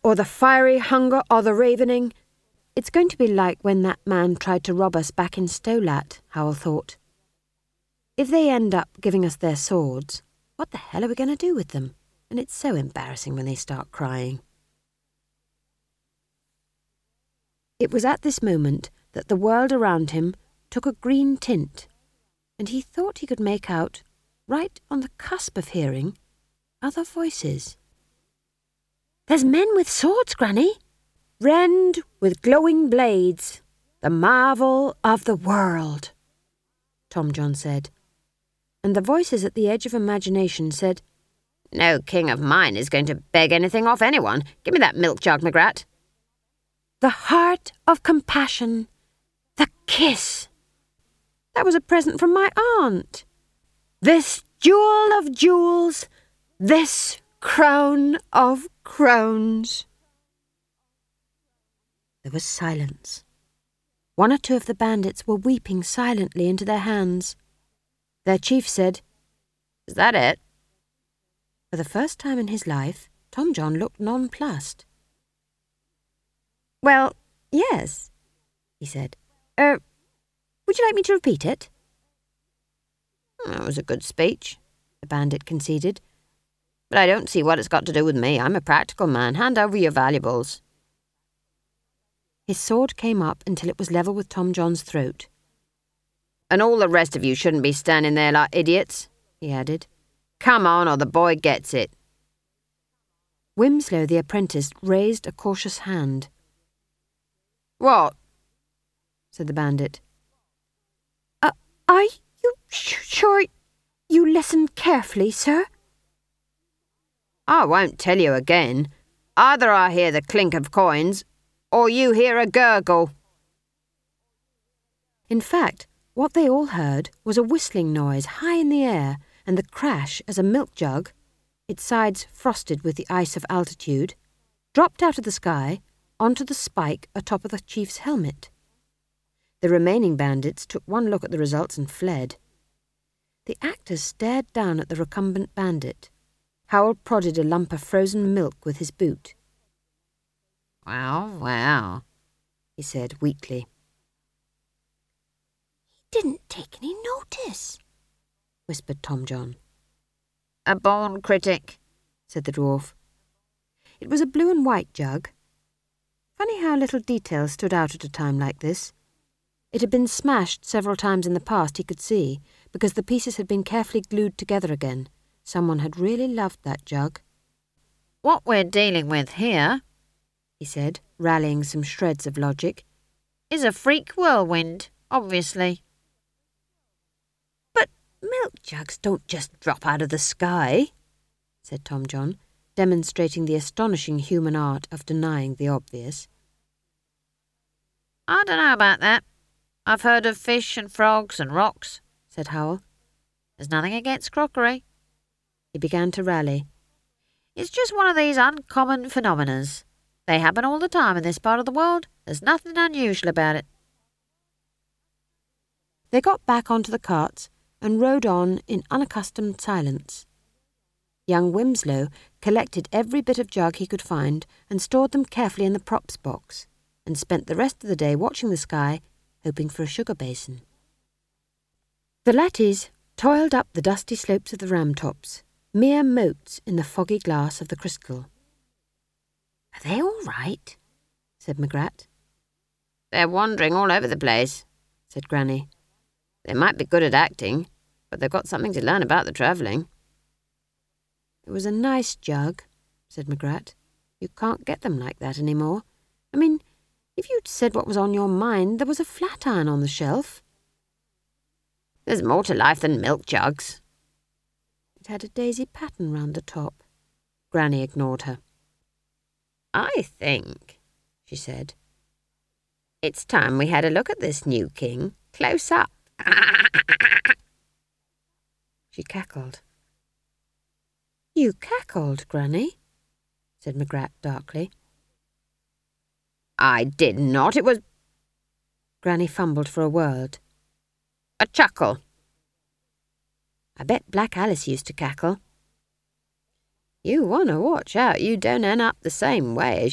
or the fiery hunger, or the ravening. It's going to be like when that man tried to rob us back in Stolat, Howell thought. If they end up giving us their swords, what the hell are we going to do with them? And it's so embarrassing when they start crying. It was at this moment that the world around him took a green tint, and he thought he could make out, right on the cusp of hearing, other voices. "There's men with swords, Granny! Rend with glowing blades, the marvel of the world," Tom John said. And the voices at the edge of imagination said, "No king of mine is going to beg anything off anyone. Give me that milk jug, Magrat." "The heart of compassion, the kiss. That was a present from my aunt. This jewel of jewels, this crown of crowns." There was silence. One or two of the bandits were weeping silently into their hands. Their chief said, "Is that it?" For the first time in his life, Tom John looked nonplussed. "Well, yes," he said. Would you like me to repeat it?" "That was a good speech," the bandit conceded. "But I don't see what it's got to do with me. I'm a practical man. Hand over your valuables." His sword came up until it was level with Tom John's throat. "And all the rest of you shouldn't be standing there like idiots," he added. "Come on, or the boy gets it." Wimslow, the apprentice, raised a cautious hand. "What?" said the bandit. "Are you sure you listened carefully, sir?" "I won't tell you again. Either I hear the clink of coins, or you hear a gurgle." In fact, what they all heard was a whistling noise high in the air and the crash as a milk jug, its sides frosted with the ice of altitude, dropped out of the sky onto the spike atop of the chief's helmet. The remaining bandits took one look at the results and fled. The actors stared down at the recumbent bandit. Howell prodded a lump of frozen milk with his boot. Well, he said weakly. "He didn't take any notice," whispered Tom John. "A born critic," said the dwarf. It was a blue and white jug. Funny how little detail stood out at a time like this. It had been smashed several times in the past, he could see, because the pieces had been carefully glued together again. Someone had really loved that jug. "What we're dealing with here," he said, rallying some shreds of logic, "is a freak whirlwind, obviously." "But milk jugs don't just drop out of the sky," said Tom John, demonstrating the astonishing human art of denying the obvious. "I don't know about that. I've heard of fish and frogs and rocks," said Howell. "There's nothing against crockery." He began to rally. "It's just one of these uncommon phenomena. They happen all the time in this part of the world. There's nothing unusual about it." They got back onto the carts and rode on in unaccustomed silence. Young Wimslow collected every bit of jug he could find and stored them carefully in the props box, and spent the rest of the day watching the sky, hoping for a sugar basin. The latties toiled up the dusty slopes of the ram-tops, mere motes in the foggy glass of the crystal. "Are they all right?" said Magrat. "They're wandering all over the place," said Granny. "They might be good at acting, but they've got something to learn about the travelling." "It was a nice jug," said Magrat. "You can't get them like that any more. I mean, if you'd said what was on your mind, there was a flat iron on the shelf." "There's more to life than milk jugs." "It had a daisy pattern round the top." Granny ignored her. "I think," she said, "it's time we had a look at this new king, close up." She cackled. "You cackled, Granny?" said Magrat darkly. "I did not. It was—" Granny fumbled for a word. "A chuckle." "I bet Black Alice used to cackle." "You want to watch out you don't end up the same way as